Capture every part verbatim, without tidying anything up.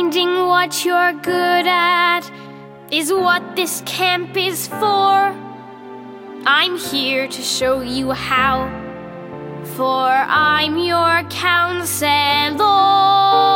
Finding what you're good at is what this camp is for. I'm here to show you how, for I'm your counselor.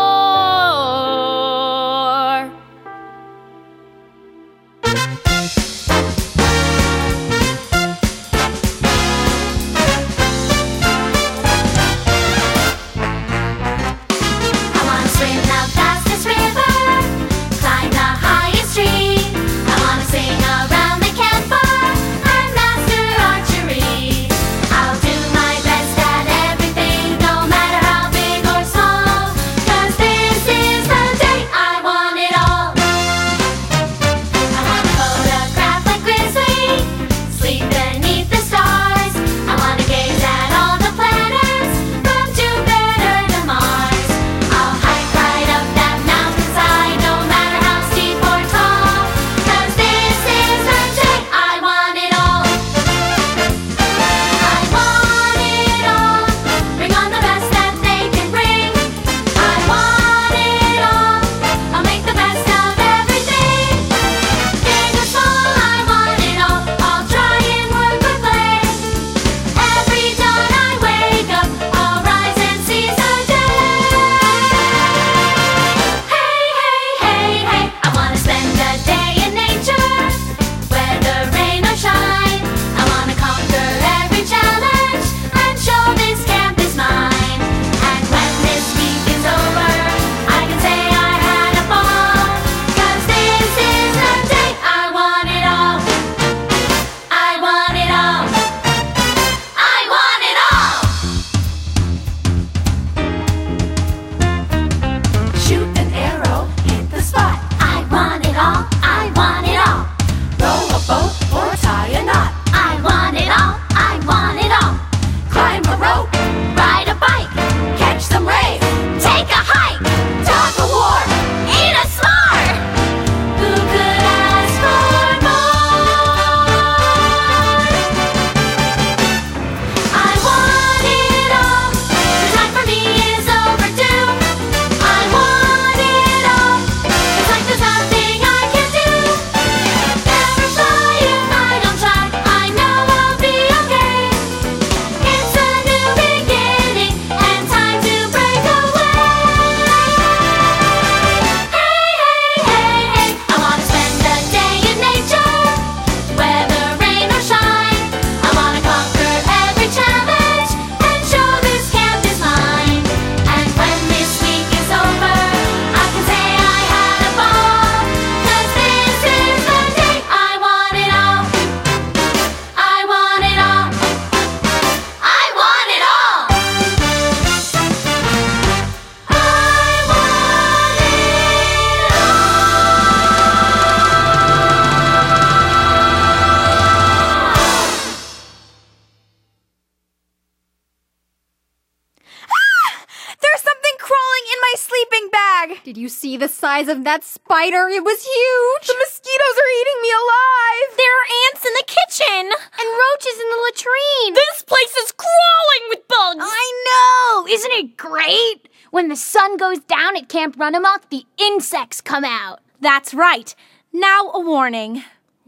Did you see the size of that spider? It was huge! The mosquitoes are eating me alive! There are ants in the kitchen! And roaches in the latrine! This place is crawling with bugs! I know! Isn't it great? When the sun goes down at Camp Runamuck, the insects come out. That's right. Now a warning.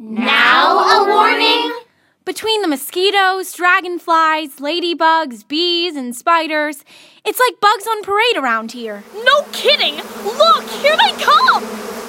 Now a warning? Between the mosquitoes, dragonflies, ladybugs, bees, and spiders, it's like bugs on parade around here. No kidding! Look, here they come!